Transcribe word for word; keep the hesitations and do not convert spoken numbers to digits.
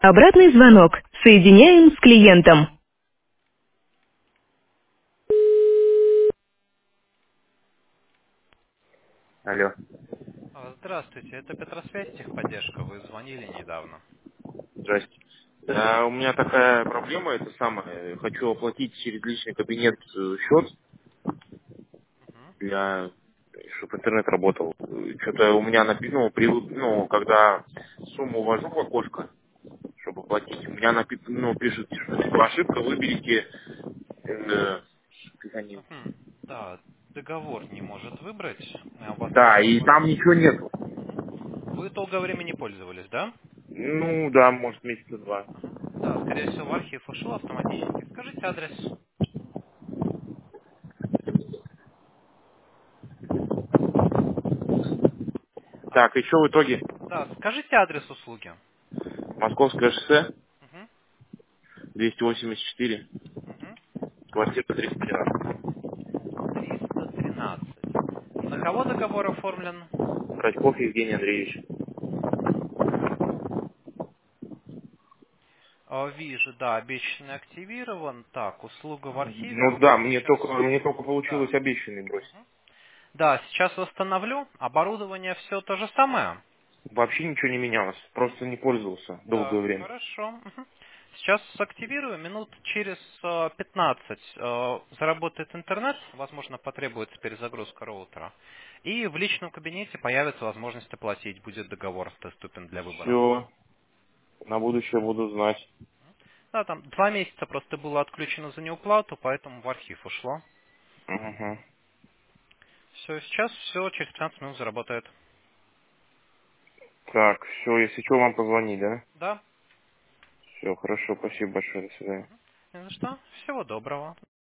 Обратный звонок. Соединяем с клиентом. Алло. А, Здравствуйте, это Петросвязь, техподдержка. Вы звонили недавно. Здрасте. Да, у меня такая проблема, это самое. Хочу оплатить через личный кабинет э, счет Мгм. для, чтобы интернет работал. Что-то у меня написано, при, ну, когда сумму ввожу в окошко, чтобы платить, у меня написано, ну, пишут, что типа, ошибка, выберите, э, как они- Мгм. Да, договор не может выбрать. А у вас да, и договор... там ничего нету. Мгм. Вы долгое время не пользовались, да? Ну, да, может, месяца два. Ага. Да, скорее всего, в архив ушел автоматически. Скажите адрес. А, Так, и что в итоге? да, скажите адрес услуги. Московское шоссе, Мгм. двести восемьдесят четыре, Мгм. квартира триста тринадцать. триста тринадцать. На кого договор оформлен? Радьков Евгений Андреевич. А, Вижу, да, обещанный активирован. Так, услуга в архиве. Ну да, мне Сейчас. только, мне только Да. получилось обещанный бросить. Мгм. Да, сейчас восстановлю. Оборудование все то же самое. Вообще ничего не менялось, просто не пользовался долгое Так, время. хорошо. Мгм. Сейчас активирую. Минут через э, пятнадцать э, заработает интернет. Возможно, потребуется перезагрузка роутера. И в личном кабинете появится возможность оплатить. Будет договор доступен для выбора. Все, на будущее буду знать. Да, там два месяца просто было отключено за неуплату, поэтому в архив ушло. Угу. Все, сейчас все через пятнадцать минут заработает. Так, все, если что, вам позвонить, да? Да. Все, хорошо, спасибо большое, до свидания. Не за что. Всего доброго.